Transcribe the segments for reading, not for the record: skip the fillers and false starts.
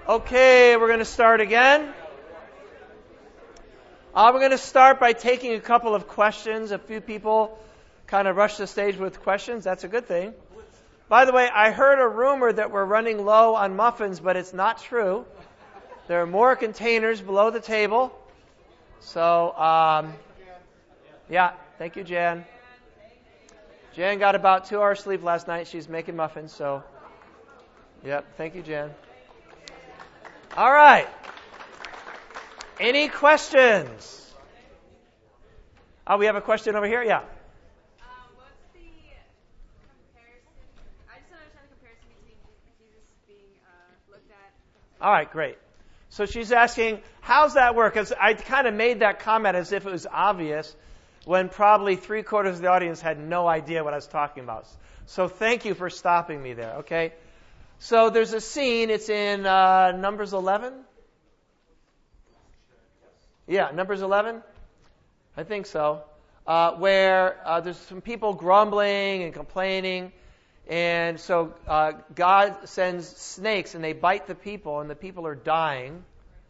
Okay, we're going to start again. We're going to start by taking a couple of questions. A few people kind of rushed the stage with questions. That's a good thing. By the way, I heard a rumor that we're running low on muffins, but it's not true. There are more containers below the table. So, yeah, thank you, Jan. Jan got about 2 hours sleep last night. She's making muffins, so, yep, thank you, Jan. All right. Any questions? Oh, we have a question over here? Yeah. What's the comparison? I just don't understand the comparison between Jesus being looked at. All right, great. So she's asking, how's that work? Because I kind of made that comment as if it was obvious when probably 3/4 of the audience had no idea what I was talking about. So thank you for stopping me there, okay? So there's a scene, it's in Numbers 11? Yeah, Numbers 11? I think so. Where there's some people grumbling and complaining, and so God sends snakes and they bite the people, and the people are dying.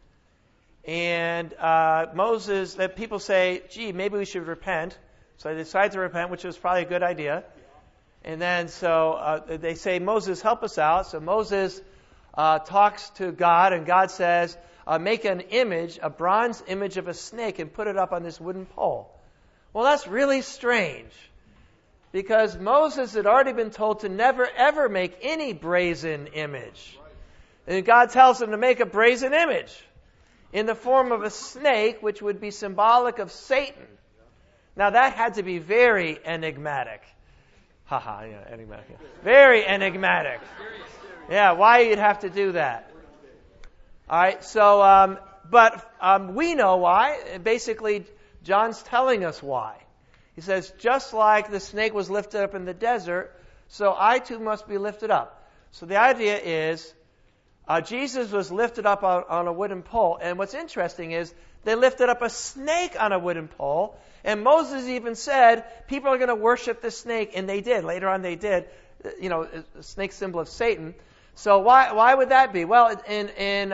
And the people say, gee, maybe we should repent. So they decide to repent, which was probably a good idea. And then so they say, Moses, help us out. So Moses talks to God, and God says, make an image, a bronze image of a snake, and put it up on this wooden pole. Well, that's really strange, because Moses had already been told to never, ever make any brazen image. And God tells him to make a brazen image in the form of a snake, which would be symbolic of Satan. Now, that had to be very enigmatic. Haha, yeah, enigmatic. Yeah. Very enigmatic. Yeah, why you'd have to do that. All right, so, but we know why. Basically, John's telling us why. He says, just like the snake was lifted up in the desert, so I too must be lifted up. So the idea is, Jesus was lifted up on a wooden pole, and what's interesting is they lifted up a snake on a wooden pole, and Moses even said, people are going to worship this snake, and they did. Later on they did. You know, a snake symbol of Satan. So why would that be? Well, in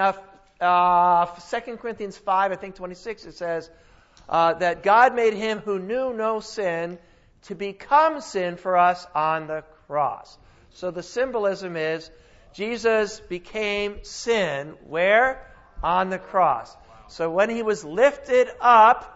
2 Corinthians 5, I think 26, it says that God made him who knew no sin to become sin for us on the cross. So the symbolism is Jesus became sin where? On the cross. So when he was lifted up,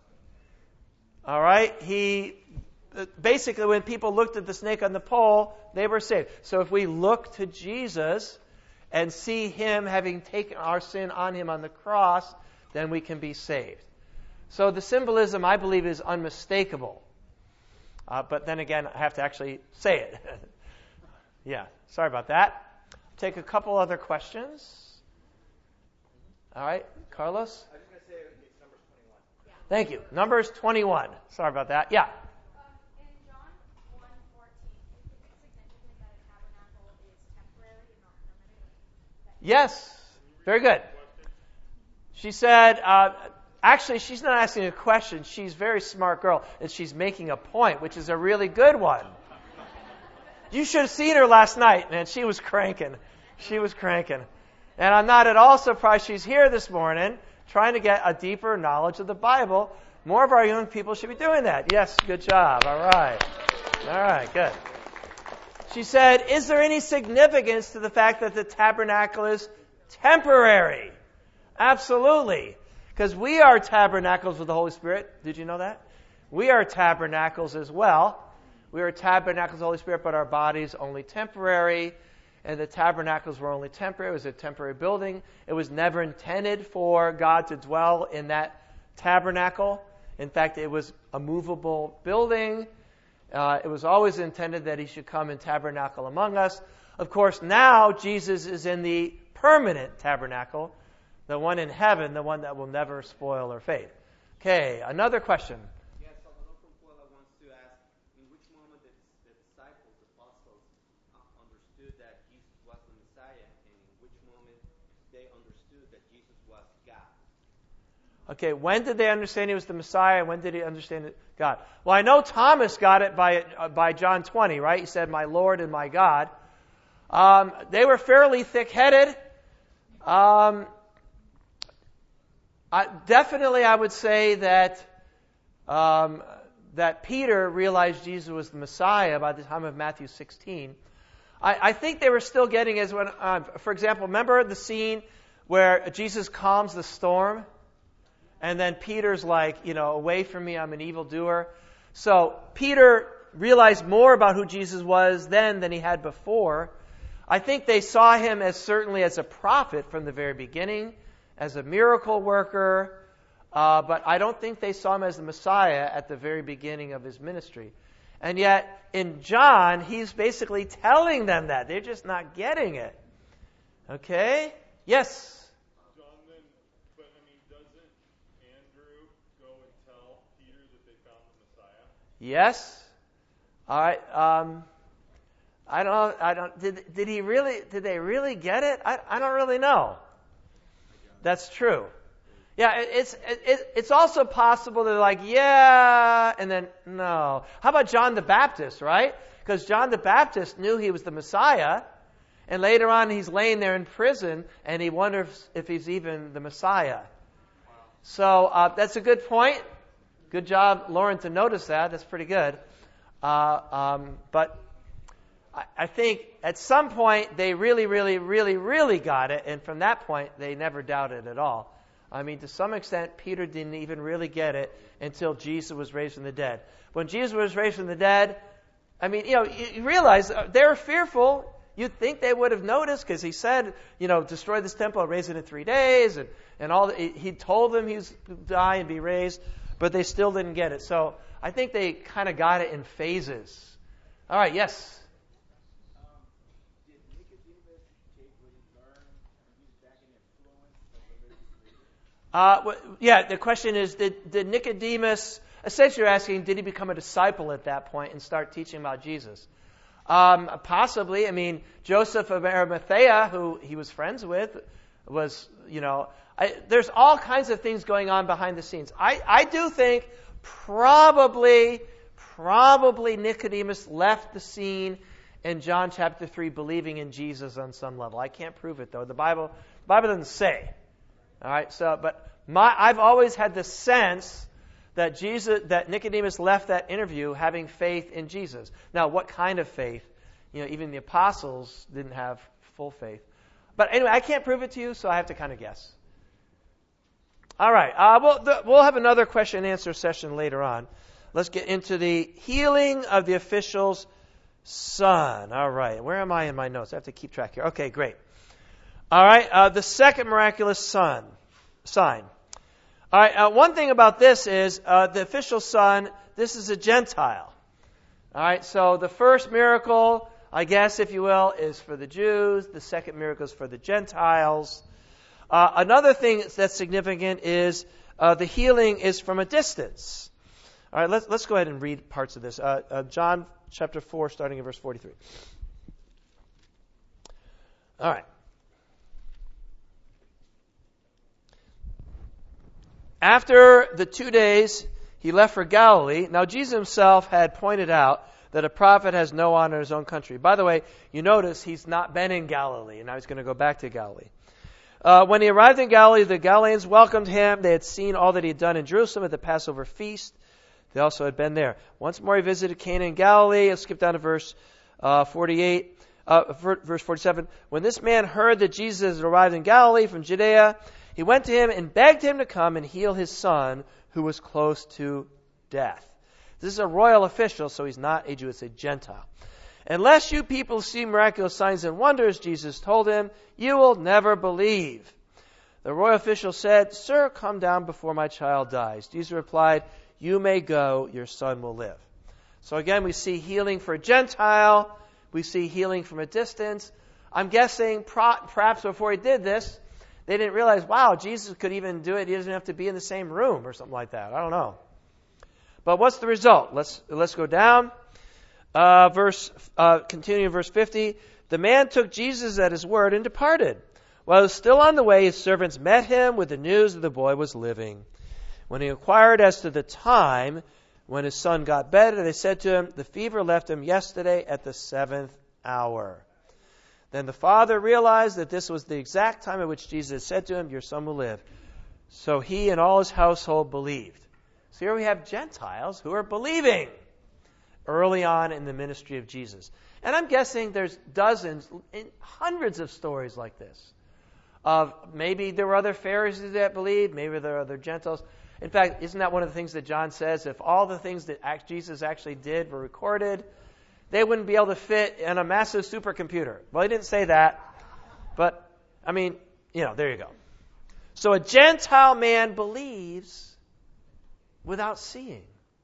all right, he basically, when people looked at the snake on the pole, they were saved. So if we look to Jesus and see him having taken our sin on him on the cross, then we can be saved. So the symbolism, I believe, is unmistakable. But then again, I have to actually say it. Yeah, sorry about that. Take a couple other questions. All right, Carlos? I was just going to say it's Numbers 21. Yeah. Thank you. Numbers 21. Sorry about that. Yeah. In John 1:14, is it significant that a tabernacle is temporary and not permanent? Yes. Very good. She said, actually, she's not asking a question. She's a very smart girl, and she's making a point, which is a really good one. You should have seen her last night, man. She was cranking. She was cranking. And I'm not at all surprised she's here this morning trying to get a deeper knowledge of the Bible. More of our young people should be doing that. Yes, good job. All right. All right, good. She said, is there any significance to the fact that the tabernacle is temporary? Absolutely. Because we are tabernacles with the Holy Spirit. Did you know that? We are tabernacles as well. We are tabernacles of the Holy Spirit, but our bodies only temporary. And the tabernacles were only temporary. It was a temporary building. It was never intended for God to dwell in that tabernacle. In fact, it was a movable building. It was always intended that he should come and tabernacle among us. Of course, now Jesus is in the permanent tabernacle, the one in heaven, the one that will never spoil or fade. Okay, another question. Yes, Salvador from Puebla wants to ask, in which moment the disciples, the apostles, understood that Jesus was the Messiah, and in which moment they understood that Jesus was God? Okay, when did they understand he was the Messiah? When did he understand God? Well, I know Thomas got it by John 20, right? He said, my Lord and my God. They were fairly thick-headed. Definitely, I would say that that Peter realized Jesus was the Messiah by the time of Matthew 16. I think they were still getting as when, for example, remember the scene where Jesus calms the storm, and then Peter's like, away from me, I'm an evildoer. So Peter realized more about who Jesus was then than he had before. I think they saw him as certainly as a prophet from the very beginning, as a miracle worker, but I don't think they saw him as the Messiah at the very beginning of his ministry. And yet, in John, he's basically telling them that. They're just not getting it. Okay? Yes? John, then, but doesn't Andrew go and tell Peter that they found the Messiah? Yes. All right. I don't. Did he really? Did they really get it? I don't really know. That's true. Yeah, it's also possible they're like, yeah, and then no. How about John the Baptist, right? Because John the Baptist knew he was the Messiah, and later on he's laying there in prison, and he wonders if he's even the Messiah. So that's a good point. Good job, Lauren, to notice that. That's pretty good. But I think at some point they really, really, really, really got it, and from that point they never doubted at all. To some extent, Peter didn't even really get it until Jesus was raised from the dead. When Jesus was raised from the dead, you realize they're fearful. You'd think they would have noticed because he said, destroy this temple and raise it in 3 days, and all. He told them he was going to die and be raised, but they still didn't get it. So I think they kind of got it in phases. All right, yes. Did Nicodemus take what he learned and use back in influence of religious leaders? Yeah, the question is, did Nicodemus, essentially you're asking, did he become a disciple at that point and start teaching about Jesus? Possibly. Joseph of Arimathea, who he was friends with, was, there's all kinds of things going on behind the scenes. I do think probably Nicodemus left the scene in John chapter 3 believing in Jesus on some level. I can't prove it, though. The Bible doesn't say. All right, I've always had the sense that Nicodemus left that interview having faith in Jesus. Now, what kind of faith? Even the apostles didn't have full faith. But anyway, I can't prove it to you, so I have to kind of guess. All right, we'll have another question and answer session later on. Let's get into the healing of the official's son. All right, where am I in my notes? I have to keep track here. Okay, great. All right, the second miraculous sign. All right, one thing about this is the official son, this is a Gentile. All right, so the first miracle, I guess, if you will, is for the Jews. The second miracle is for the Gentiles. Another thing that's significant is the healing is from a distance. All right, let's go ahead and read parts of this. John chapter 4, starting in verse 43. All right. After the 2 days, he left for Galilee. Now, Jesus himself had pointed out that a prophet has no honor in his own country. By the way, you notice he's not been in Galilee, and now he's going to go back to Galilee. When he arrived in Galilee, the Galileans welcomed him. They had seen all that he had done in Jerusalem at the Passover feast. They also had been there. Once more he visited Cana in Galilee. Let's skip down to verse 48. Verse 47. When this man heard that Jesus had arrived in Galilee from Judea, he went to him and begged him to come and heal his son, who was close to death. This is a royal official, so he's not a Jew, it's a Gentile. Unless you people see miraculous signs and wonders, Jesus told him, you will never believe. The royal official said, Sir, come down before my child dies. Jesus replied, you may go, your son will live. So again, we see healing for a Gentile. We see healing from a distance. I'm guessing perhaps before he did this, they didn't realize, wow, Jesus could even do it. He doesn't have to be in the same room or something like that. I don't know. But what's the result? Let's go down. Continuing in verse 50. The man took Jesus at his word and departed. While he was still on the way, his servants met him with the news that the boy was living. When he inquired as to the time when his son got better, they said to him, the fever left him yesterday at the 7th hour. Then the father realized that this was the exact time at which Jesus said to him, your son will live. So he and all his household believed. So here we have Gentiles who are believing early on in the ministry of Jesus. And I'm guessing there's dozens, hundreds of stories like this. Of maybe there were other Pharisees that believed, maybe there are other Gentiles. In fact, isn't that one of the things that John says? If all the things that Jesus actually did were recorded, they wouldn't be able to fit in a massive supercomputer. Well, he didn't say that, but, I mean, there you go. So a Gentile man believes without seeing.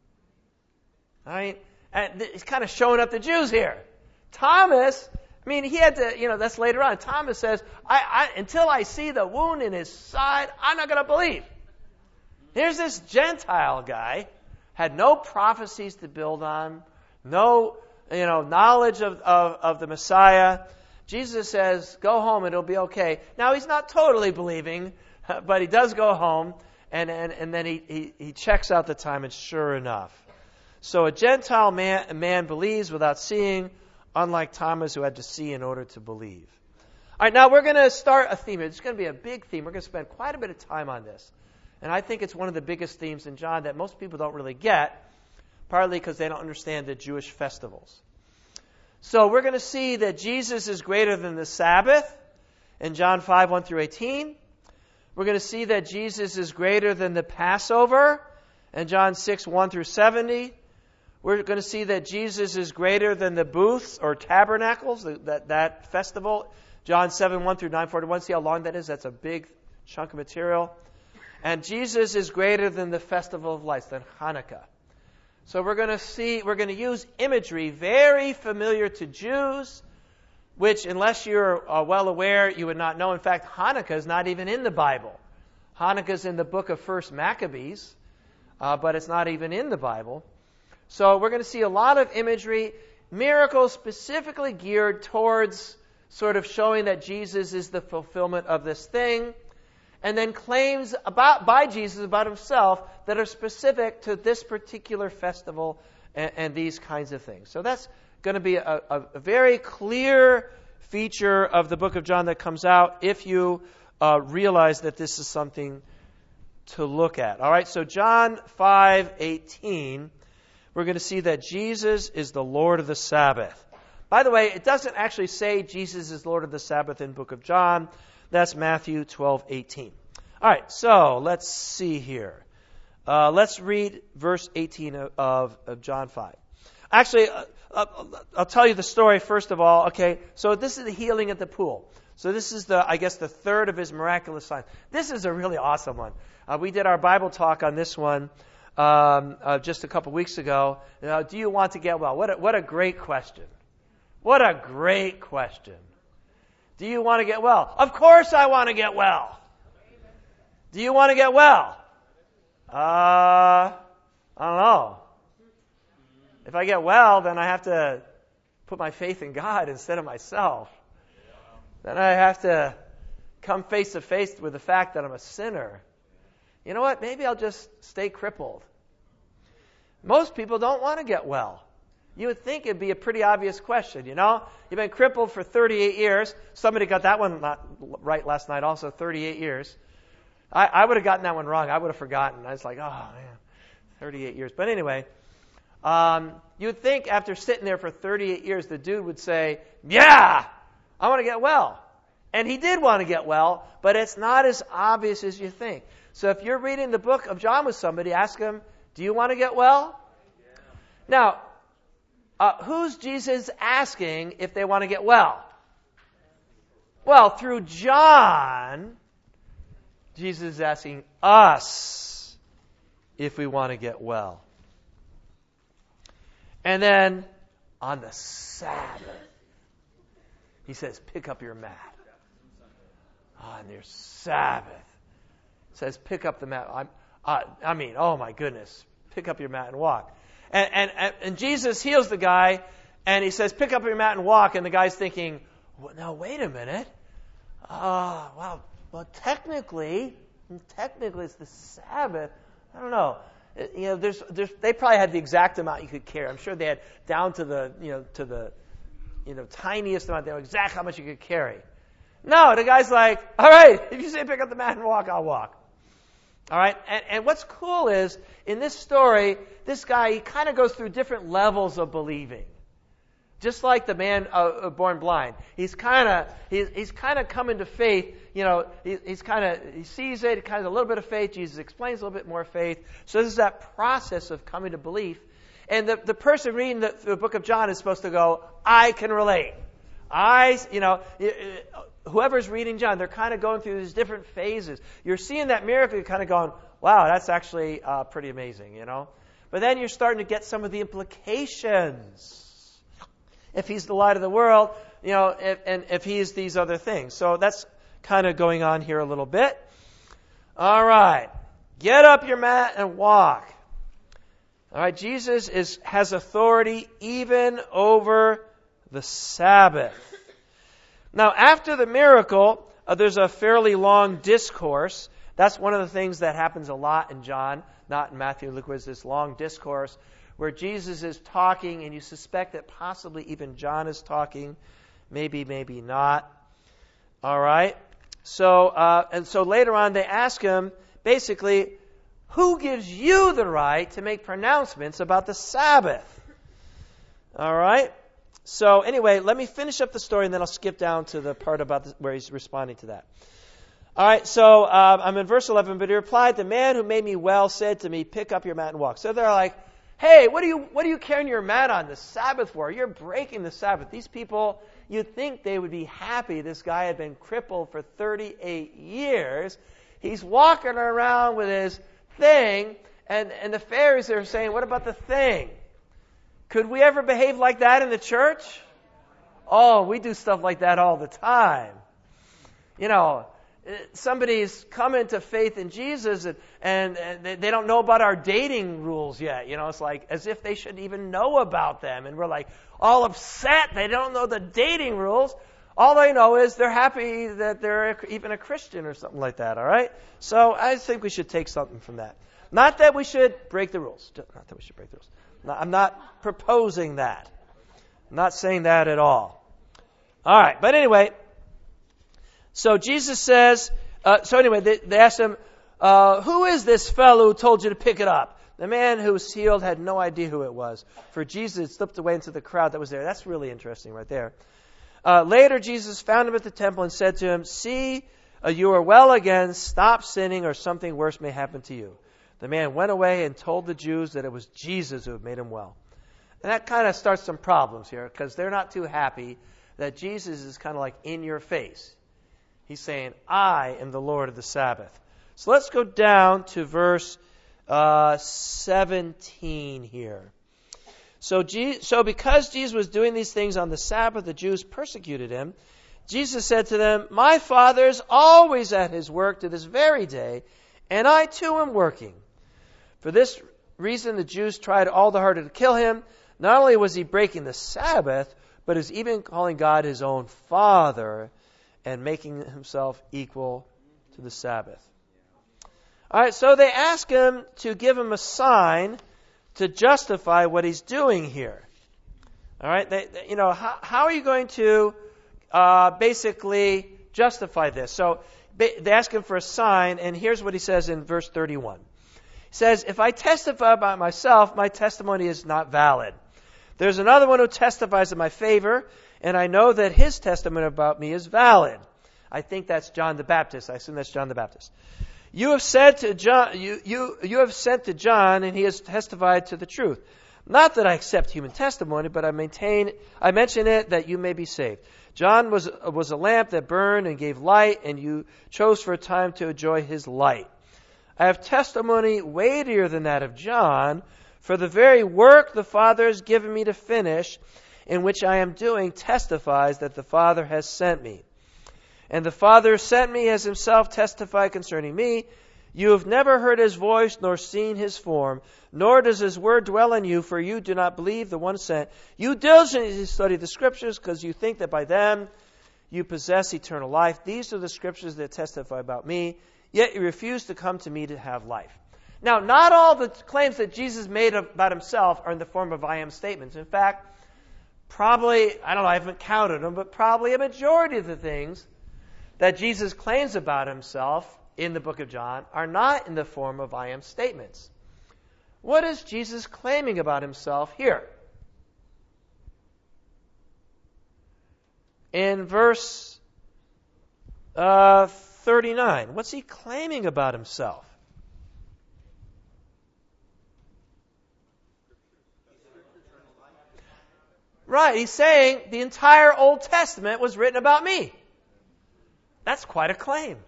All right? And he's kind of showing up the Jews here. Thomas, he had to, that's later on. Thomas says, until I see the wound in his side, I'm not going to believe. Here's this Gentile guy, had no prophecies to build on, no, knowledge of the Messiah. Jesus says, go home, it'll be okay. Now, he's not totally believing, but he does go home, and then he checks out the time, and sure enough. So a Gentile man believes without seeing, unlike Thomas, who had to see in order to believe. All right, now we're going to start a theme. It's going to be a big theme. We're going to spend quite a bit of time on this. And I think it's one of the biggest themes in John that most people don't really get, partly because they don't understand the Jewish festivals. So we're going to see that Jesus is greater than the Sabbath in John 5, 1 through 18. We're going to see that Jesus is greater than the Passover in John 6, 1 through 70. We're going to see that Jesus is greater than the booths or tabernacles, that festival, John 7, 1 through 9:41. See how long that is? That's a big chunk of material. And Jesus is greater than the festival of lights, than Hanukkah. So we're going to use imagery very familiar to Jews, which unless you're well aware, you would not know. In fact, Hanukkah is not even in the Bible. Hanukkah is in the book of 1 Maccabees, but it's not even in the Bible. So we're going to see a lot of imagery, miracles specifically geared towards sort of showing that Jesus is the fulfillment of this thing, and then claims by Jesus about himself that are specific to this particular festival and these kinds of things. So that's going to be a very clear feature of the book of John that comes out if you realize that this is something to look at. All right, so John 5:18, we're going to see that Jesus is the Lord of the Sabbath. By the way, it doesn't actually say Jesus is Lord of the Sabbath in the book of John. That's Matthew 12:18. All right, so let's see here. Let's read verse 18 of John 5. Actually, I'll tell you the story first of all. Okay, so this is the healing at the pool. So this is the third of his miraculous signs. This is a really awesome one. We did our Bible talk on this one just a couple weeks ago. Do you want to get well? What a great question. What a great question. Do you want to get well? Of course I want to get well. Do you want to get well? I don't know. If I get well, then I have to put my faith in God instead of myself. Then I have to come face to face with the fact that I'm a sinner. You know what? Maybe I'll just stay crippled. Most people don't want to get well. You would think it'd be a pretty obvious question, You've been crippled for 38 years. Somebody got that one right last night also, 38 years. I would have gotten that one wrong. I would have forgotten. I was like, oh, man, 38 years. But anyway, you would think after sitting there for 38 years, the dude would say, yeah, I want to get well. And he did want to get well, but it's not as obvious as you think. So if you're reading the book of John with somebody, ask them, do you want to get well? Now, who's Jesus asking if they want to get well? Well, through John, Jesus is asking us if we want to get well. And then on the Sabbath, he says, pick up your mat. On your Sabbath. It says, pick up the mat. Oh my goodness. Pick up your mat and walk. And Jesus heals the guy, and he says, pick up your mat and walk. And the guy's thinking, well, now wait a minute. Well, technically it's the Sabbath. I don't know. They probably had the exact amount you could carry. I'm sure they had down to the tiniest amount. They know exactly how much you could carry. No, the guy's like, all right, if you say pick up the mat and walk, I'll walk. All right, and what's cool is, in this story, this guy, he kind of goes through different levels of believing. Just like the man born blind. He's kind of coming to faith. He sees it, kind of a little bit of faith. Jesus explains a little bit more faith. So this is that process of coming to belief. And the person reading the book of John is supposed to go, I can relate. Whoever's reading John, they're kind of going through these different phases. You're seeing that miracle, you're kind of going, wow, that's actually pretty amazing, But then you're starting to get some of the implications. If he's the light of the world, and if he's these other things. So that's kind of going on here a little bit. All right. Get up your mat and walk. All right. Jesus has authority even over the Sabbath. Now, after the miracle, there's a fairly long discourse. That's one of the things that happens a lot in John, not in Matthew and Luke, where there's this long discourse where Jesus is talking, and you suspect that possibly even John is talking. Maybe not. All right. So later on they ask him, basically, who gives you the right to make pronouncements about the Sabbath? All right. So anyway, let me finish up the story, and then I'll skip down to the part about where he's responding to that. All right, so I'm in verse 11. But he replied, the man who made me well said to me, pick up your mat and walk. So they're like, hey, what are you carrying your mat on the Sabbath for? You're breaking the Sabbath. These people, you'd think they would be happy. This guy had been crippled for 38 years. He's walking around with his thing, and the Pharisees are saying, what about the thing? Could we ever behave like that in the church? Oh, we do stuff like that all the time. Somebody's coming to faith in Jesus and they don't know about our dating rules yet. It's like as if they should even know about them. And we're like all upset. They don't know the dating rules. All they know is they're happy that they're even a Christian or something like that. All right? So I think we should take something from that. Not that we should break the rules. Not that we should break the rules. I'm not proposing that. I'm not saying that at all. All right. But anyway, so Jesus says, they asked him, who is this fellow who told you to pick it up? The man who was healed had no idea who it was, for Jesus had slipped away into the crowd that was there. That's really interesting right there. Later, Jesus found him at the temple and said to him, see, you are well again. Stop sinning or something worse may happen to you. The man went away and told the Jews that it was Jesus who had made him well. And that kind of starts some problems here because they're not too happy that Jesus is kind of like in your face. He's saying, I am the Lord of the Sabbath. So let's go down to verse 17 here. So because Jesus was doing these things on the Sabbath, the Jews persecuted him. Jesus said to them, my Father is always at his work to this very day, and I too am working. For this reason, the Jews tried all the harder to kill him. Not only was he breaking the Sabbath, but is even calling God his own Father and making himself equal to the Sabbath. All right, so they ask him to give him a sign to justify what he's doing here. All right, how are you going to basically justify this? So they ask him for a sign, and here's what he says in verse 31. He says, if I testify about myself, my testimony is not valid. There's another one who testifies in my favor, and I know that his testimony about me is valid. I think that's John the Baptist. I assume that's John the Baptist. You have said to John, you have sent to John, and he has testified to the truth. Not that I accept human testimony, but I mention it that you may be saved. John was a lamp that burned and gave light, and you chose for a time to enjoy his light. I have testimony weightier than that of John, for the very work the Father has given me to finish, in which I am doing, testifies that the Father has sent me. And the Father who sent me has himself testified concerning me. You have never heard his voice, nor seen his form, nor does his word dwell in you, for you do not believe the one sent. You diligently study the Scriptures, because you think that by them you possess eternal life. These are the Scriptures that testify about me, yet you refuse to come to me to have life. Now, not all the claims that Jesus made about himself are in the form of I am statements. In fact, probably, I don't know, I haven't counted them, but probably a majority of the things that Jesus claims about himself in the book of John are not in the form of I am statements. What is Jesus claiming about himself here? In verse 39, what's he claiming about himself? Right, he's saying the entire Old Testament was written about me. That's quite a claim.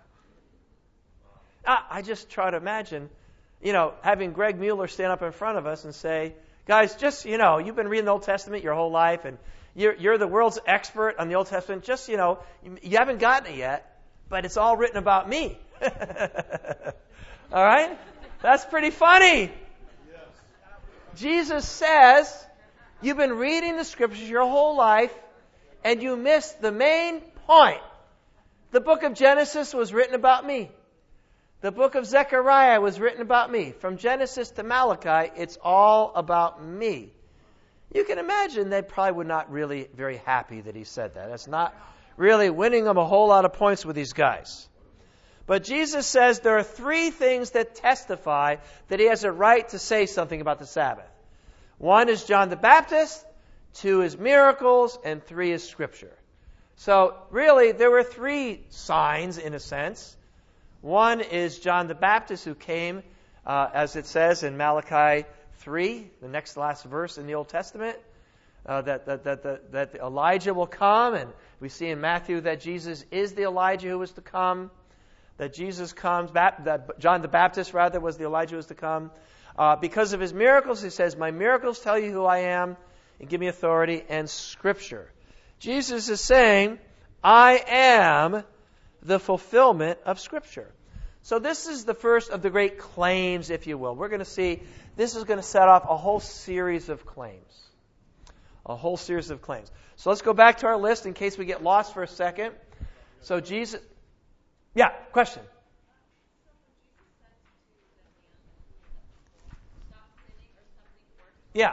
I just try to imagine, having Greg Mueller stand up in front of us and say, guys, just, you've been reading the Old Testament your whole life, and you're the world's expert on the Old Testament. Just, you haven't gotten it yet, but it's all written about me. All right? That's pretty funny. Jesus says, you've been reading the Scriptures your whole life, and you missed the main point. The book of Genesis was written about me. The book of Zechariah was written about me. From Genesis to Malachi, it's all about me. You can imagine they probably were not really very happy that he said that. That's not really winning them a whole lot of points with these guys. But Jesus says there are three things that testify that he has a right to say something about the Sabbath. One is John the Baptist, two is miracles, and three is Scripture. So really, there were three signs in a sense. One is John the Baptist who came, as it says in Malachi 3, the next to last verse in the Old Testament, that Elijah will come, and we see in Matthew that Jesus is the Elijah who was to come, that Jesus comes, that John the Baptist rather was the Elijah who was to come. Because of his miracles, he says, my miracles tell you who I am and give me authority, and Scripture. Jesus is saying, I am the fulfillment of Scripture. So this is the first of the great claims, if you will. We're going to see, this is going to set off a whole series of claims. A whole series of claims. So let's go back to our list in case we get lost for a second. So Jesus... Yeah, question. Yeah.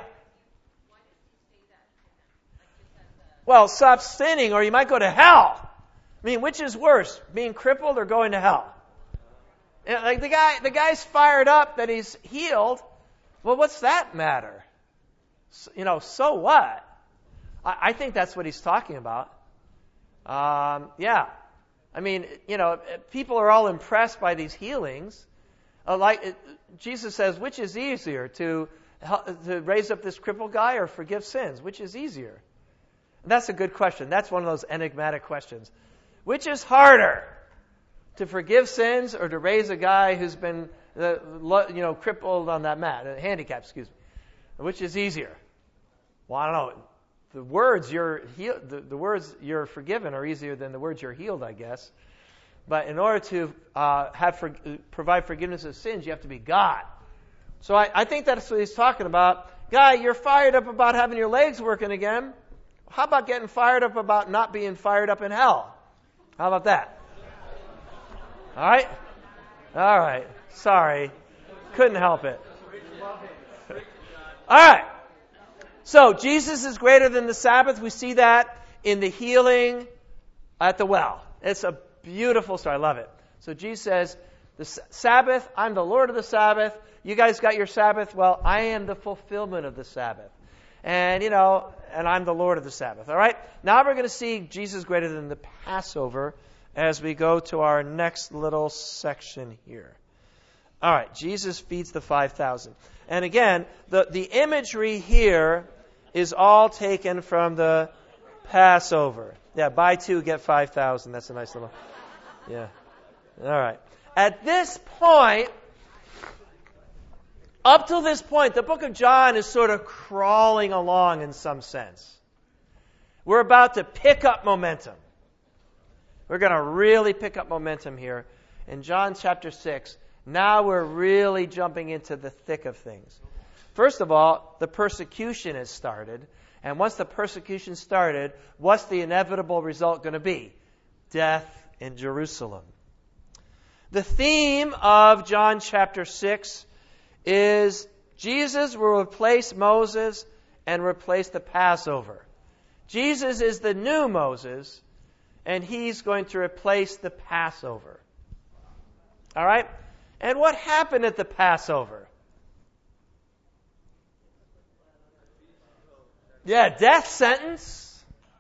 Well, stop sinning or you might go to hell. I mean, which is worse, being crippled or going to hell? Like the guy's fired up that he's healed. Well, what's that matter? So what? I think that's what he's talking about. Yeah. I mean, people are all impressed by these healings. Jesus says, which is easier, to raise up this crippled guy or forgive sins? Which is easier? And that's a good question. That's one of those enigmatic questions. Which is harder, to forgive sins or to raise a guy who's been, crippled on that mat, handicapped, excuse me? Which is easier? Well, I don't know. The words you're forgiven are easier than the words you're healed, I guess. But in order to provide forgiveness of sins, you have to be God. So I think that's what he's talking about. Guy, you're fired up about having your legs working again. How about getting fired up about not being fired up in hell? How about that? All right? All right. Sorry. Couldn't help it. All right. So Jesus is greater than the Sabbath. We see that in the healing at the well. It's a beautiful story. I love it. So Jesus says, the Sabbath, I'm the Lord of the Sabbath. You guys got your Sabbath? Well, I am the fulfillment of the Sabbath. And, and I'm the Lord of the Sabbath. All right? Now we're going to see Jesus greater than the Passover as we go to our next little section here. All right. Jesus feeds the 5,000. And again, the imagery here is all taken from the Passover. Yeah, buy 2, get 5,000. That's a nice little... Yeah. All right. At this point, up till this point, the book of John is sort of crawling along in some sense. We're about to pick up momentum. We're going to really pick up momentum here. In John chapter 6, now we're really jumping into the thick of things. First of all, the persecution has started. And once the persecution started, what's the inevitable result going to be? Death in Jerusalem. The theme of John chapter 6 is Jesus will replace Moses and replace the Passover. Jesus is the new Moses, and he's going to replace the Passover. All right? And what happened at the Passover? Yeah, death sentence.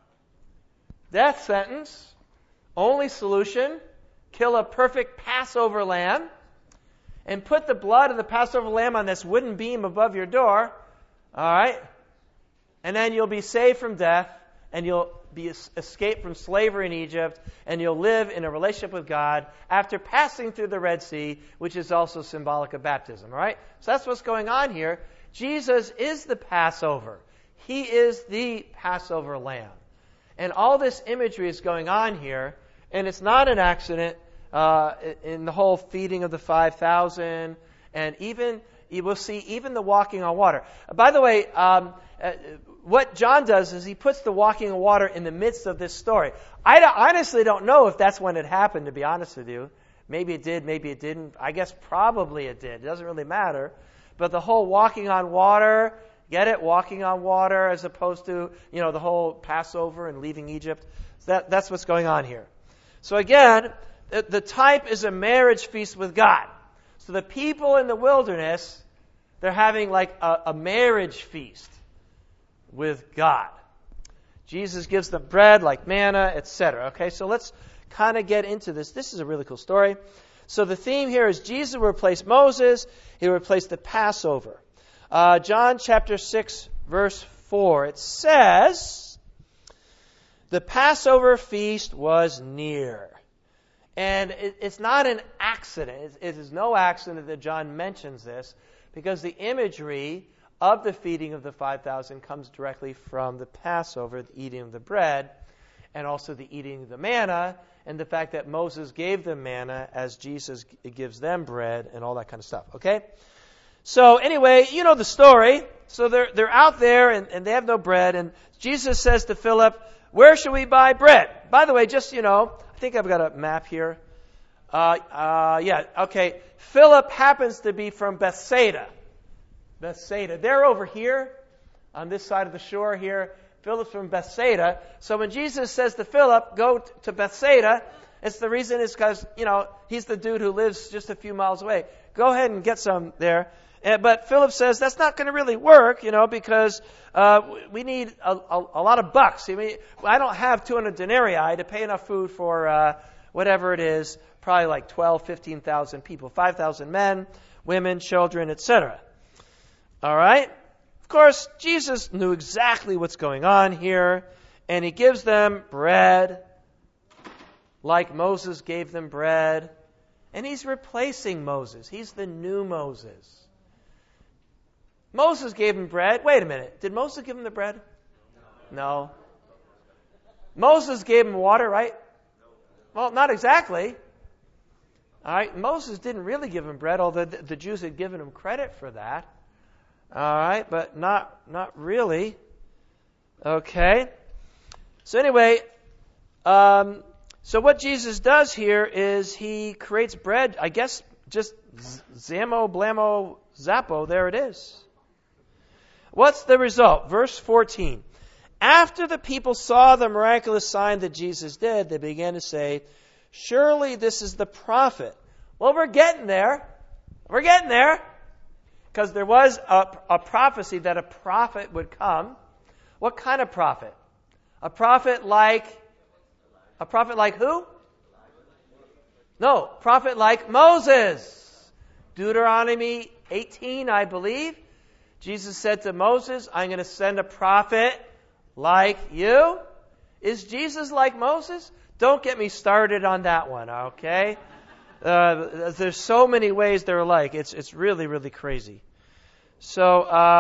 Death sentence. Only solution, kill a perfect Passover lamb and put the blood of the Passover lamb on this wooden beam above your door. All right? And then you'll be saved from death, and you'll be escaped from slavery in Egypt, and you'll live in a relationship with God after passing through the Red Sea, which is also symbolic of baptism. All right? So that's what's going on here. Jesus is the Passover. He is the Passover lamb. And all this imagery is going on here, and it's not an accident in the whole feeding of the 5,000, and even, you will see, even the walking on water. By the way, what John does is he puts the walking on water in the midst of this story. I honestly don't know if that's when it happened, to be honest with you. Maybe it did, maybe it didn't. I guess probably it did. It doesn't really matter. But the whole walking on water, get it? Walking on water as opposed to, the whole Passover and leaving Egypt. That's what's going on here. So again, the type is a marriage feast with God. So the people in the wilderness, they're having like a marriage feast with God. Jesus gives them bread like manna, etc. Okay, so let's kind of get into this. This is a really cool story. So the theme here is Jesus will replace Moses. He will replace the Passover. John chapter 6, verse 4. It says, the Passover feast was near. And it's not an accident. It is no accident that John mentions this, because the imagery of the feeding of the 5,000 comes directly from the Passover, the eating of the bread, and also the eating of the manna, and the fact that Moses gave them manna as Jesus gives them bread, and all that kind of stuff. Okay? So anyway, you know the story. So they're out there, and they have no bread, and Jesus says to Philip, where should we buy bread? By the way, just, I think I've got a map here. Okay. Philip happens to be from Bethsaida. They're over here on this side of the shore here. Philip's from Bethsaida. So when Jesus says to Philip, go to Bethsaida, it's the reason is because, he's the dude who lives just a few miles away. Go ahead and get some there. But Philip says that's not going to really work, because we need a lot of bucks. I don't have 200 denarii to pay enough food for whatever it is, probably like 12,000, 15,000 people, 5,000 men, women, children, etc. All right? Of course, Jesus knew exactly what's going on here, and he gives them bread like Moses gave them bread, and he's replacing Moses. He's the new Moses. Moses gave him bread. Wait a minute. Did Moses give him the bread? No. Moses gave him water, right? Well, not exactly. All right. Moses didn't really give him bread, although the Jews had given him credit for that. All right, but not really. Okay. So anyway, so what Jesus does here is he creates bread. I guess just Zamo, Blamo, Zappo. There it is. What's the result? Verse 14. After the people saw the miraculous sign that Jesus did, they began to say, surely this is the prophet. Well, we're getting there. We're getting there. Because there was a prophecy that a prophet would come. What kind of prophet? A prophet like who? No, prophet like Moses. Deuteronomy 18, I believe. Jesus said to Moses, I'm going to send a prophet like you. Is Jesus like Moses? Don't get me started on that one, okay? There's so many ways they're alike. It's really, really crazy. So,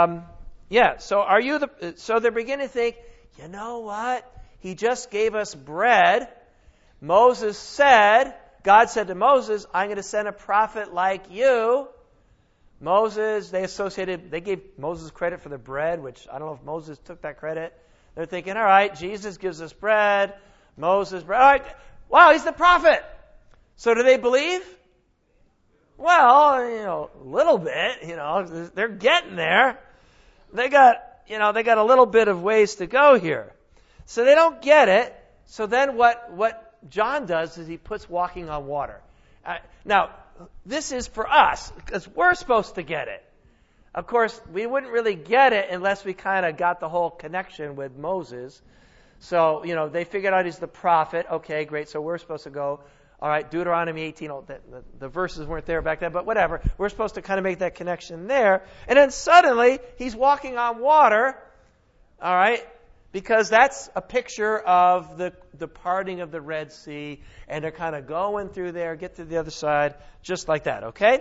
so they're beginning to think, you know what? He just gave us bread. God said to Moses, I'm going to send a prophet like you. Moses, they gave Moses credit for the bread, which I don't know if Moses took that credit. They're thinking, all right, Jesus gives us bread, Moses bread. All right, wow, he's the prophet. So do they believe? Well, a little bit, they're getting there. They got they got a little bit of ways to go here. So they don't get it. So then what John does is he puts walking on water. Now, this is for us, because we're supposed to get it. Of course, we wouldn't really get it unless we kind of got the whole connection with Moses. So, they figured out he's the prophet. Okay, great. So we're supposed to go, all right, Deuteronomy 18. The verses weren't there back then, but whatever. We're supposed to kind of make that connection there. And then suddenly, he's walking on water, all right, because that's a picture of the parting of the Red Sea. And they're kind of going through there, get to the other side, just like that, okay?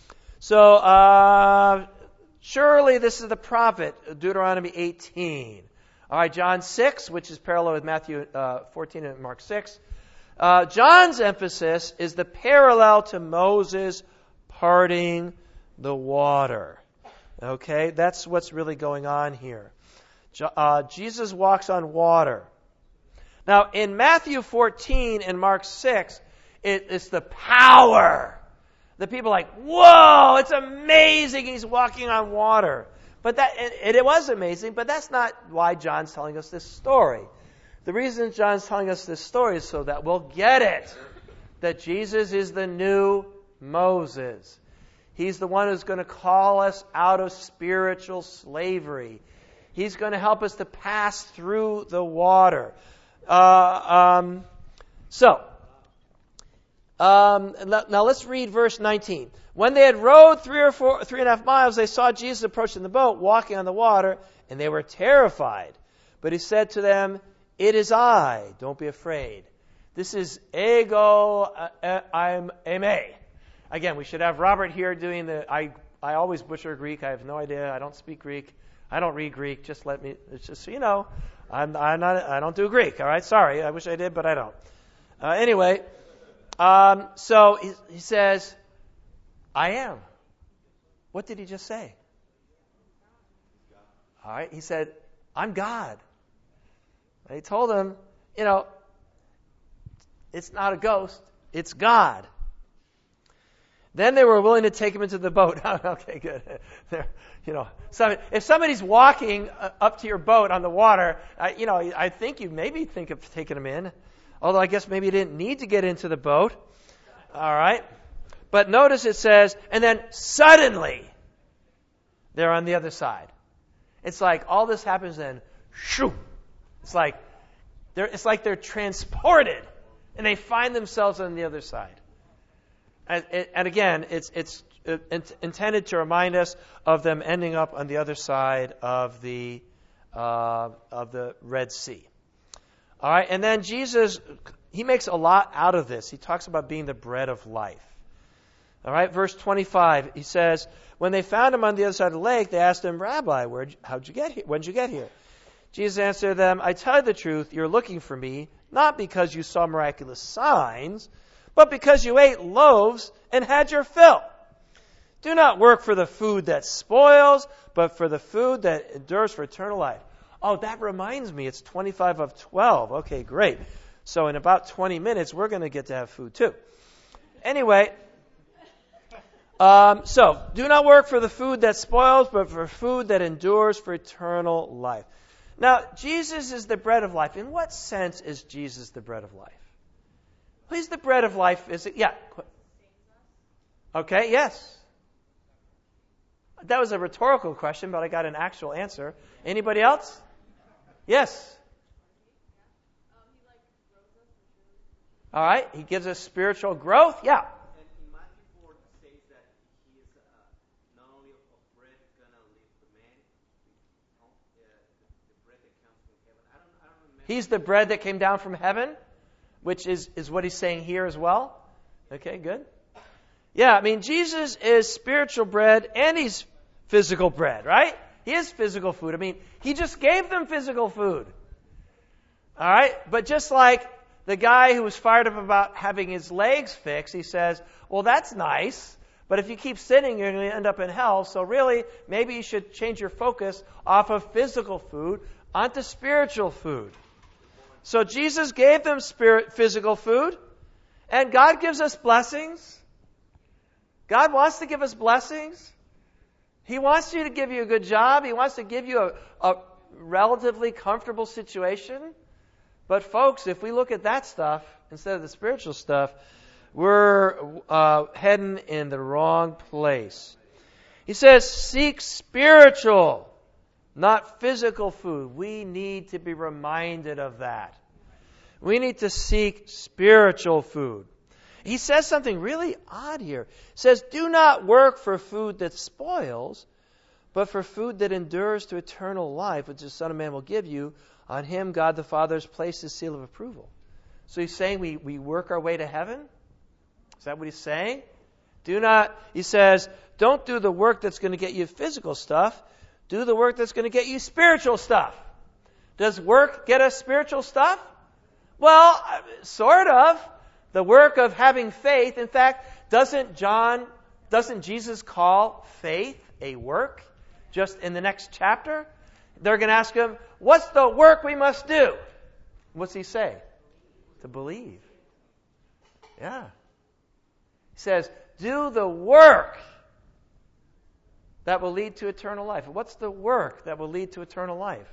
So, surely this is the prophet, Deuteronomy 18. All right, John 6, which is parallel with Matthew 14 and Mark 6. John's emphasis is the parallel to Moses parting the water. Okay, that's what's really going on here. Jesus walks on water. Now, in Matthew 14 and Mark 6, it's the power. The people are like, whoa, it's amazing he's walking on water. But it was amazing, but that's not why John's telling us this story. The reason John's telling us this story is so that we'll get it. That Jesus is the new Moses. He's the one who's going to call us out of spiritual slavery. He's going to help us to pass through the water. Now let's read verse 19. When they had rowed 3.5 miles, they saw Jesus approaching the boat, walking on the water, and they were terrified. But he said to them, "It is I, don't be afraid." This is ego eime. Again, we should have Robert here doing I always butcher Greek. I have no idea. I don't speak Greek. I don't read Greek. It's just so you know, I don't do Greek. All right, sorry. I wish I did, but I don't. Anyway, so he says, "I am." What did he just say? All right, he said, "I'm God." He told him, it's not a ghost, it's God. Then they were willing to take him into the boat. Okay, good. If somebody's walking up to your boat on the water, I think you maybe think of taking him in. Although I guess maybe you didn't need to get into the boat. All right. But notice it says, and then suddenly they're on the other side. It's like all this happens and shoo. It's like they're transported and they find themselves on the other side. And again, it's intended to remind us of them ending up on the other side of the Red Sea. All right, and then Jesus, he makes a lot out of this. He talks about being the bread of life. All right, verse 25, he says, when they found him on the other side of the lake, they asked him, "Rabbi, how'd you get here? When did you get here?" Jesus answered them, "I tell you the truth, you're looking for me, not because you saw miraculous signs, but because you ate loaves and had your fill. Do not work for the food that spoils, but for the food that endures for eternal life." Oh, that reminds me, it's 25 of 12. Okay, great. So in about 20 minutes, we're going to get to have food too. Anyway, so do not work for the food that spoils, but for food that endures for eternal life. Now, Jesus is the bread of life. In what sense is Jesus the bread of life? He's the bread of life. Is it? Yeah. Okay, yes. That was a rhetorical question, but I got an actual answer. Anybody else? Yes. All right. He gives us spiritual growth. Yeah. And in Matthew 4, it says that he is not only of bread going to live the man, the bread that comes from heaven. I don't remember. He's the bread that came down from heaven, which is what he's saying here as well. Okay, good. Yeah, I mean, Jesus is spiritual bread and he's physical bread, right? He is physical food. I mean, he just gave them physical food. All right? But just like the guy who was fired up about having his legs fixed, he says, well, that's nice, but if you keep sinning, you're going to end up in hell. So really, maybe you should change your focus off of physical food onto spiritual food. So Jesus gave them physical food, and God gives us blessings. God wants to give us blessings. He wants you to give you a good job. He wants to give you a relatively comfortable situation. But folks, if we look at that stuff instead of the spiritual stuff, we're heading in the wrong place. He says, seek spiritual, not physical food. We need to be reminded of that. We need to seek spiritual food. He says something really odd here. He says, do not work for food that spoils, but for food that endures to eternal life, which the Son of Man will give you. On him, God the Father has placed his seal of approval. So he's saying we work our way to heaven? Is that what he's saying? He says, don't do the work that's going to get you physical stuff. Do the work that's going to get you spiritual stuff. Does work get us spiritual stuff? Well, sort of. The work of having faith. In fact, doesn't Jesus call faith a work? Just in the next chapter, they're going to ask him, what's the work we must do? What's he say? To believe. Yeah. He says, do the work that will lead to eternal life. What's the work that will lead to eternal life?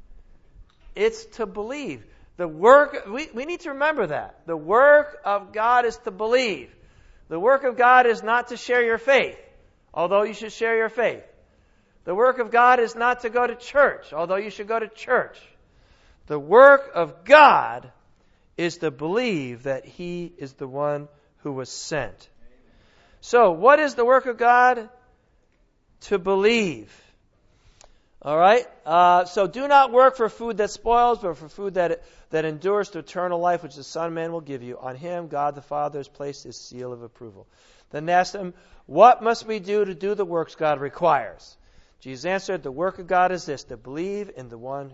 It's to believe. The work, we need to remember that. The work of God is to believe. The work of God is not to share your faith, although you should share your faith. The work of God is not to go to church, although you should go to church. The work of God is to believe that He is the one who was sent. So, what is the work of God? To believe. All right? So do not work for food that spoils, but for food that endures to eternal life, which the Son of Man will give you. On Him, God the Father has placed His seal of approval. Then they asked Him, what must we do to do the works God requires? Jesus answered, the work of God is this, to believe in the one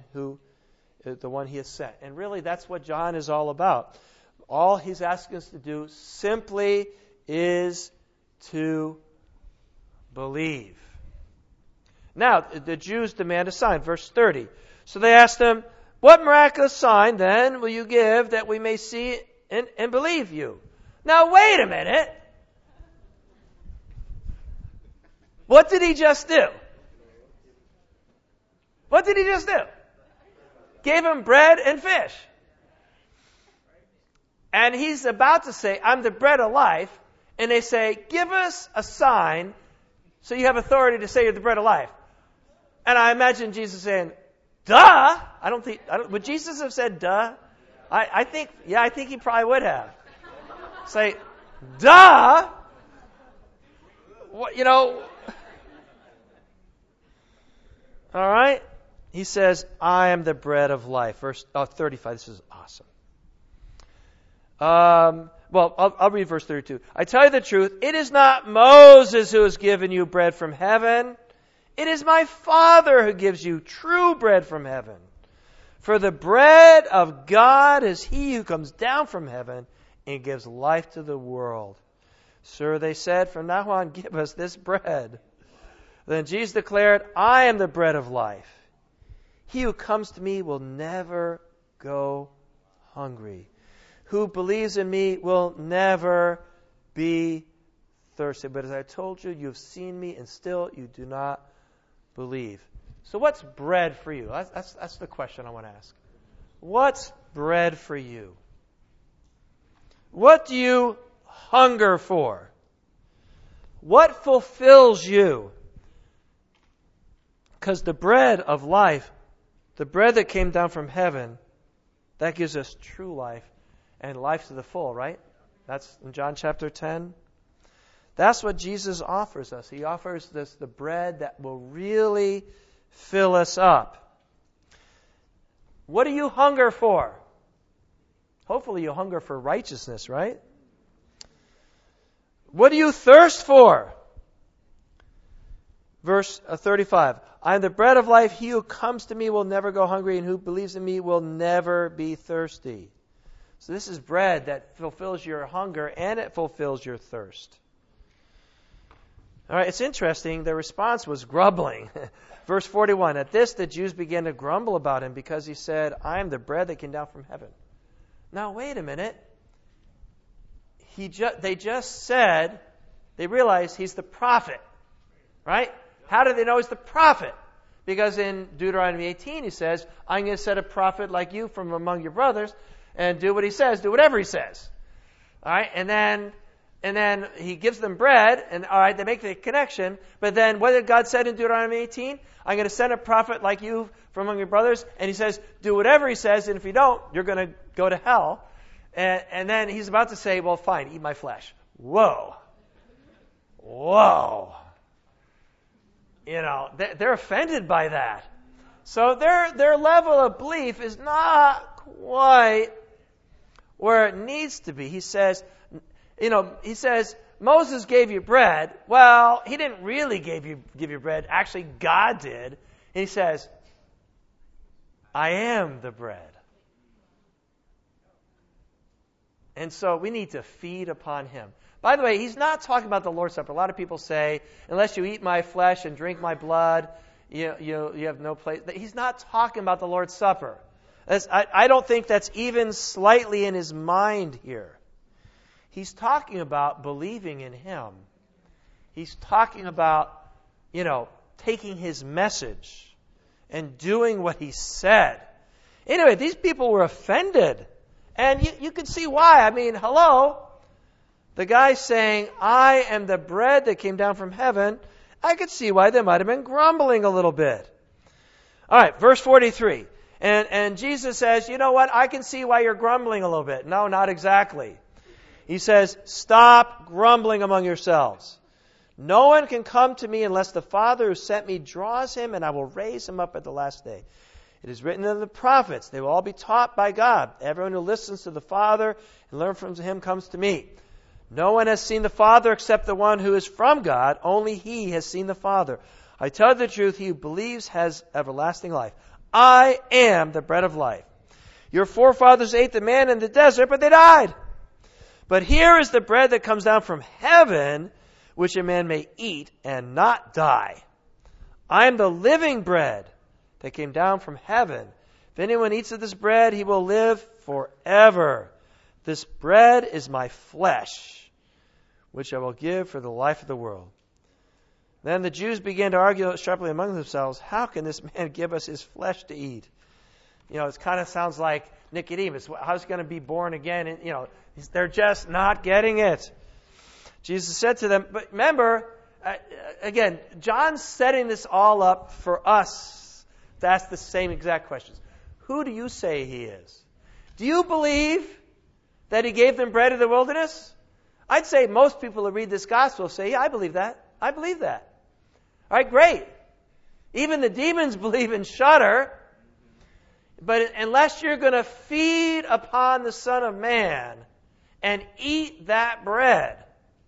He has sent. And really, that's what John is all about. All he's asking us to do simply is to believe. Now, the Jews demand a sign. Verse 30. So they asked him, what miraculous sign, then, will you give that we may see and believe you? Now, wait a minute. What did he just do? What did he just do? Gave him bread and fish. And he's about to say, I'm the bread of life. And they say, give us a sign so you have authority to say you're the bread of life. And I imagine Jesus saying, duh! Would Jesus have said duh? I think he probably would have. Say, duh! What, all right? He says, I am the bread of life. Verse 35, this is awesome. I'll read verse 32. I tell you the truth, it is not Moses who has given you bread from heaven. It is my Father who gives you true bread from heaven. For the bread of God is He who comes down from heaven and gives life to the world. Sir, they said, from now on, give us this bread. Then Jesus declared, I am the bread of life. He who comes to me will never go hungry. Who believes in me will never be thirsty. But as I told you, you have seen me, and still you do not believe. So what's bread for you? That's the question I want to ask. What's bread for you? What do you hunger for? What fulfills you? Because the bread of life, the bread that came down from heaven, that gives us true life and life to the full, right? That's in John chapter 10. That's what Jesus offers us. He offers us the bread that will really fill us up. What do you hunger for? Hopefully you hunger for righteousness, right? What do you thirst for? Verse 35. I am the bread of life. He who comes to me will never go hungry, and who believes in me will never be thirsty. So this is bread that fulfills your hunger and it fulfills your thirst. All right, it's interesting. The response was grumbling. Verse 41. At this, the Jews began to grumble about him because he said, I am the bread that came down from heaven. Now, wait a minute. They just said, they realized he's the prophet, right? How do they know he's the prophet? Because in Deuteronomy 18 he says, I'm going to set a prophet like you from among your brothers and do what he says, do whatever he says. All right, and then he gives them bread, and all right, they make the connection. But then what did God say in Deuteronomy 18? I'm going to send a prophet like you from among your brothers, and he says, do whatever he says, and if you don't, you're going to go to hell. And then he's about to say, well, fine, eat my flesh. Whoa. You know, they're offended by that. So their level of belief is not quite where it needs to be. He says, Moses gave you bread. Well, he didn't really give you bread. Actually, God did. And he says, I am the bread. And so we need to feed upon him. By the way, he's not talking about the Lord's Supper. A lot of people say, unless you eat my flesh and drink my blood, you have no place. He's not talking about the Lord's Supper. I don't think that's even slightly in his mind here. He's talking about believing in him. He's talking about, taking his message and doing what he said. Anyway, these people were offended. And you can see why. I mean, hello? The guy's saying, I am the bread that came down from heaven. I could see why they might have been grumbling a little bit. All right, verse 43. And Jesus says, you know what? I can see why you're grumbling a little bit. No, not exactly. He says, stop grumbling among yourselves. No one can come to me unless the Father who sent me draws him, and I will raise him up at the last day. It is written in the prophets, they will all be taught by God. Everyone who listens to the Father and learns from him comes to me. No one has seen the Father except the one who is from God. Only he has seen the Father. I tell you the truth, he who believes has everlasting life. I am the bread of life. Your forefathers ate the manna in the desert, but they died. But here is the bread that comes down from heaven, which a man may eat and not die. I am the living bread that came down from heaven. If anyone eats of this bread, he will live forever. This bread is my flesh, which I will give for the life of the world. Then the Jews began to argue sharply among themselves, how can this man give us his flesh to eat? It kind of sounds like Nicodemus. How's he going to be born again? And, they're just not getting it. Jesus said to them, but remember, again, John's setting this all up for us to ask the same exact questions. Who do you say he is? Do you believe that he gave them bread in the wilderness? I'd say most people who read this gospel say, yeah, I believe that. I believe that. All right, great. Even the demons believe and shudder. But unless you're going to feed upon the Son of Man and eat that bread,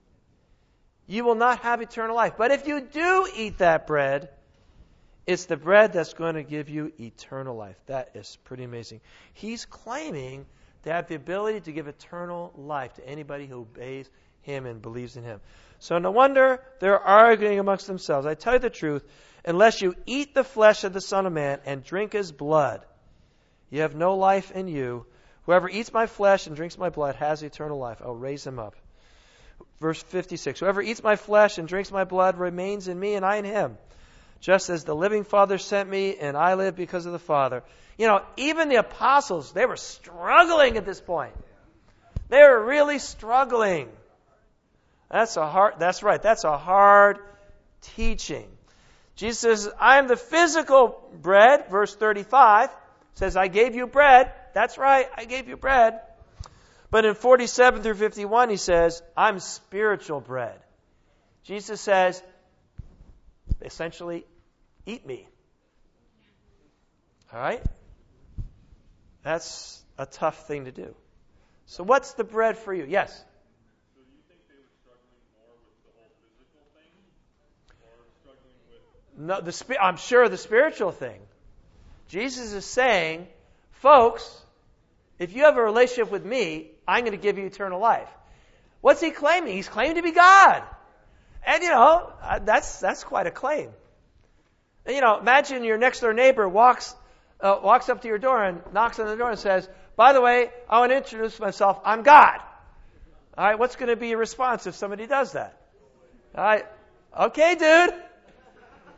you will not have eternal life. But if you do eat that bread, it's the bread that's going to give you eternal life. That is pretty amazing. He's claiming to have the ability to give eternal life to anybody who obeys him and believes in him. So no wonder they're arguing amongst themselves. I tell you the truth, unless you eat the flesh of the Son of Man and drink his blood, you have no life in you. Whoever eats my flesh and drinks my blood has eternal life. I'll raise him up. Verse 56, whoever eats my flesh and drinks my blood remains in me and I in him. Just as the living Father sent me and I live because of the Father. Even the apostles, they were struggling at this point. They were really struggling. That's a hard teaching. Jesus says, I am the physical bread, verse 35, says, I gave you bread. That's right, I gave you bread. But in 47 through 51, he says, I'm spiritual bread. Jesus says, essentially, eat me. All right? That's a tough thing to do. So what's the bread for you? Yes? So do you think they were struggling more with the whole physical thing? Or struggling with... No, I'm sure the spiritual thing. Jesus is saying, folks, if you have a relationship with me, I'm going to give you eternal life. What's he claiming? He's claiming to be God. And, that's quite a claim. And, imagine your next door neighbor walks up to your door and knocks on the door and says, by the way, I want to introduce myself. I'm God. All right, what's going to be your response if somebody does that? All right, okay, dude.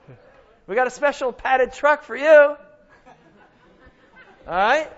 We got a special padded truck for you. All right?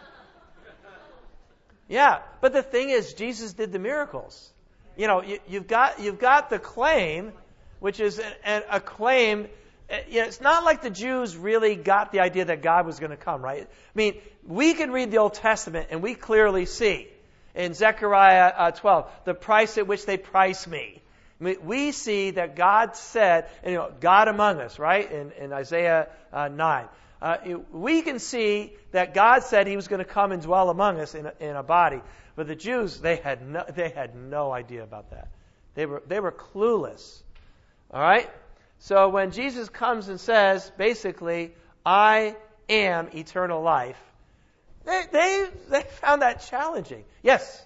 Yeah, but the thing is, Jesus did the miracles. You know, you've got the claim, which is a claim. You know, it's not like the Jews really got the idea that God was going to come, right? I mean, we can read the Old Testament and we clearly see in Zechariah 12 the price at which they price me. I mean, we see that God said, and, you know, God among us, right? In Isaiah 9. We can see that God said He was going to come and dwell among us in a body. But the Jews, they had no idea about that. They were clueless. All right? So when Jesus comes and says, basically, I am eternal life, they found that challenging. Yes?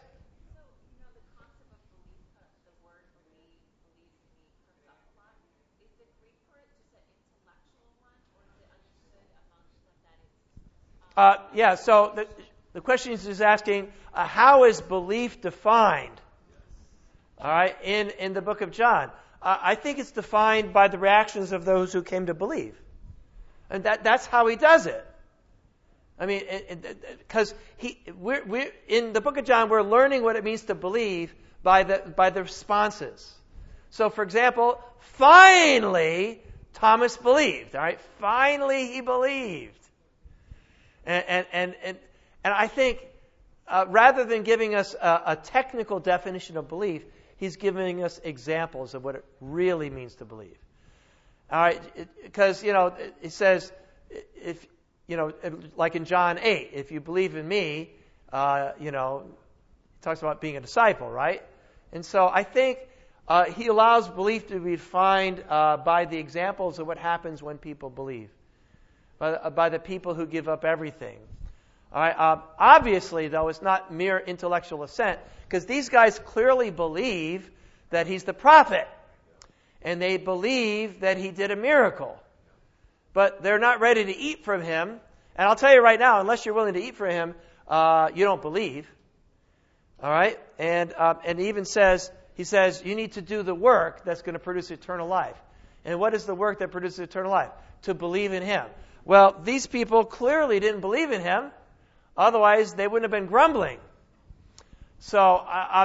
Yeah, so the question is just asking, how is belief defined? All right, in the book of John. I think it's defined by the reactions of those who came to believe. And that's how he does it. I mean, because we're in the book of John, we're learning what it means to believe by the responses. So, for example, finally, Thomas believed. All right, finally he believed. And I think rather than giving us a technical definition of belief, he's giving us examples of what it really means to believe. All right, because it says, if like in John 8, if you believe in me, it talks about being a disciple, right? And so I think he allows belief to be defined by the examples of what happens when people believe. By the people who give up everything. All right. Obviously, though, it's not mere intellectual assent, because these guys clearly believe that he's the prophet, and they believe that he did a miracle, but they're not ready to eat from him. And I'll tell you right now, unless you're willing to eat from him, you don't believe. All right. And he even says, you need to do the work that's going to produce eternal life. And what is the work that produces eternal life? To believe in him. Well, these people clearly didn't believe in him. Otherwise, they wouldn't have been grumbling. So, I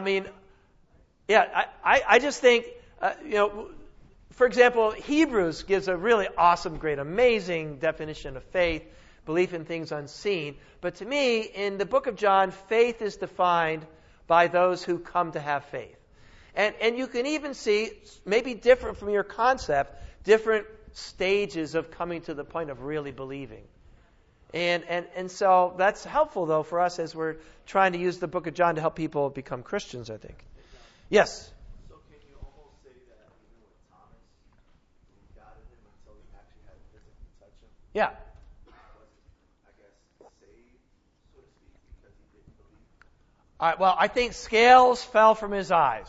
just think, for example, Hebrews gives a really awesome, great, amazing definition of faith, belief in things unseen. But to me, in the book of John, faith is defined by those who come to have faith. And you can even see, maybe different from your concept, different stages of coming to the point of really believing. And so that's helpful, though, for us as we're trying to use the book of John to help people become Christians, I think. Yes? So can you almost say that even with Thomas, he doubted him until he actually had to physically touch him? Yeah. Was he, I guess, saved, so to speak, because he didn't believe? All right, well, I think scales fell from his eyes.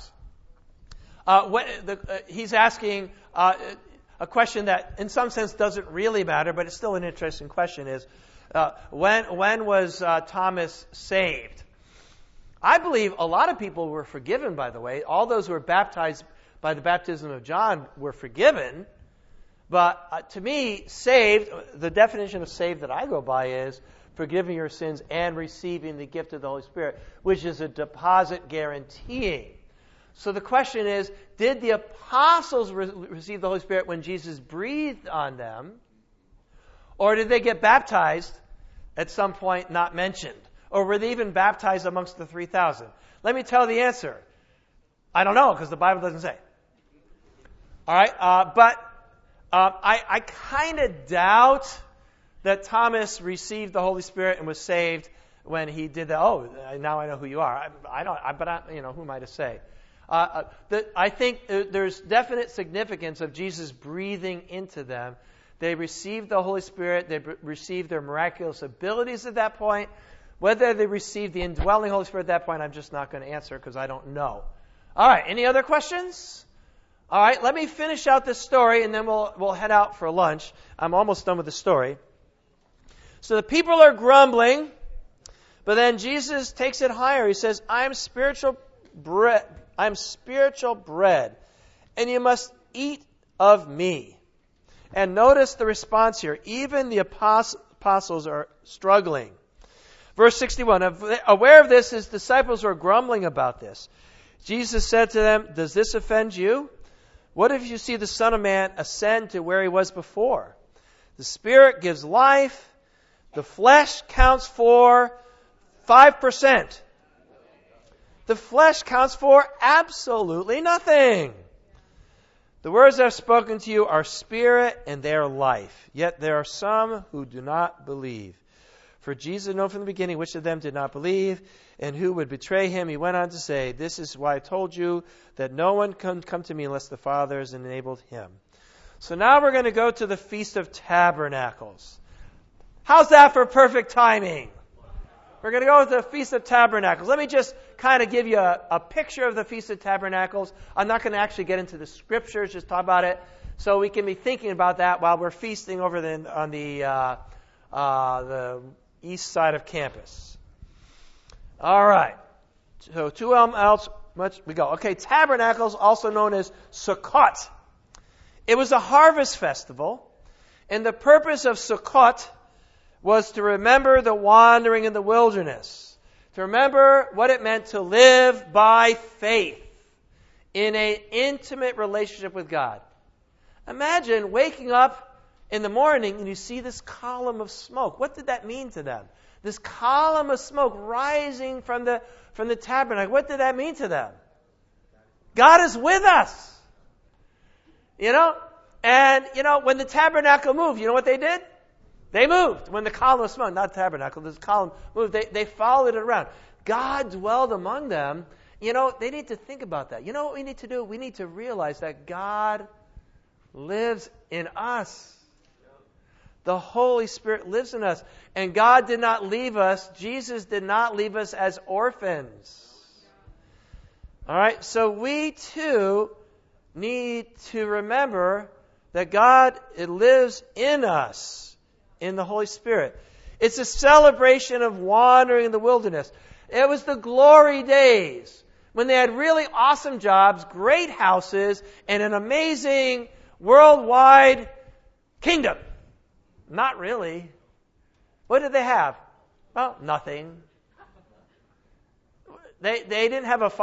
He's asking a question that, in some sense, doesn't really matter, but it's still an interesting question, is when was Thomas saved? I believe a lot of people were forgiven, by the way. All those who were baptized by the baptism of John were forgiven. But to me, saved, the definition of saved that I go by is forgiving your sins and receiving the gift of the Holy Spirit, which is a deposit guaranteeing. So the question is, did the apostles receive the Holy Spirit when Jesus breathed on them? Or did they get baptized at some point not mentioned? Or were they even baptized amongst the 3,000? Let me tell the answer. I don't know, because the Bible doesn't say. All right, but I kind of doubt that Thomas received the Holy Spirit and was saved when he did that. Oh, now I know who you are. Who am I to say? I think there's definite significance of Jesus breathing into them. They received the Holy Spirit. They received their miraculous abilities at that point. Whether they received the indwelling Holy Spirit at that point, I'm just not going to answer because I don't know. All right, any other questions? All right, let me finish out this story and then we'll head out for lunch. I'm almost done with the story. So the people are grumbling, but then Jesus takes it higher. He says, I'm spiritual bread, and you must eat of me. And notice the response here. Even the apostles are struggling. Verse 61, aware of this, his disciples were grumbling about this. Jesus said to them, does this offend you? What if you see the Son of Man ascend to where he was before? The Spirit gives life. The flesh counts for 5%. The flesh counts for absolutely nothing. The words I've spoken to you are spirit and they are life. Yet there are some who do not believe. For Jesus knew from the beginning which of them did not believe and who would betray him. He went on to say, this is why I told you that no one can come to me unless the Father has enabled him. So now we're going to go to the Feast of Tabernacles. How's that for perfect timing? We're going to go to the Feast of Tabernacles. Let me just kind of give you a picture of the Feast of Tabernacles. I'm not going to actually get into the scriptures, just talk about it. So we can be thinking about that while we're feasting over on the east side of campus. All right. So two else much we go. Okay, Tabernacles, also known as Sukkot. It was a harvest festival, and the purpose of Sukkot was to remember the wandering in the wilderness, to remember what it meant to live by faith in an intimate relationship with God. Imagine waking up in the morning and you see this column of smoke. What did that mean to them? This column of smoke rising from the tabernacle. What did that mean to them? God is with us. And when the tabernacle moved, you know what they did? They moved. When the column of smoke, not the tabernacle, this column moved, they followed it around. God dwelled among them. They need to think about that. You know what we need to do? We need to realize that God lives in us. The Holy Spirit lives in us. And God did not leave us. Jesus did not leave us as orphans. All right? So we too need to remember that God lives in us, in the Holy Spirit. It's a celebration of wandering in the wilderness. It was the glory days when they had really awesome jobs, great houses, and an amazing worldwide kingdom. Not really. What did they have? Well, nothing. They didn't have a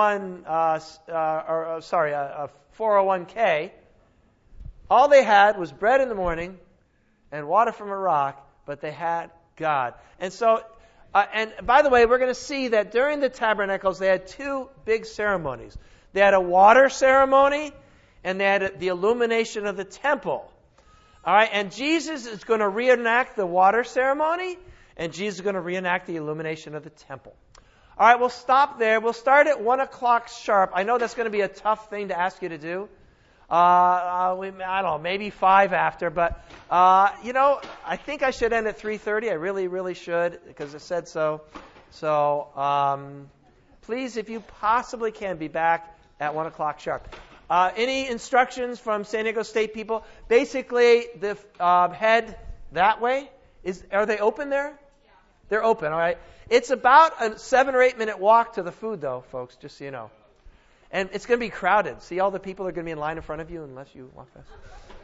401k. All they had was bread in the morning and water from a rock, but they had God. And so, and by the way, we're going to see that during the tabernacles, they had two big ceremonies. They had a water ceremony, and they had the illumination of the temple. All right, and Jesus is going to reenact the water ceremony, and Jesus is going to reenact the illumination of the temple. All right, we'll stop there. We'll start at 1 o'clock sharp. I know that's going to be a tough thing to ask you to do. I don't know, maybe 5 after, but, I think I should end at 3:30. I really, really should, because it said so. So, please, if you possibly can, be back at 1 o'clock sharp. Any instructions from San Diego State people? Basically, the head that way, are they open there? Yeah. They're open, all right. It's about a 7 or 8 minute walk to the food, though, folks, just so you know. And it's going to be crowded. See, all the people are going to be in line in front of you unless you walk fast.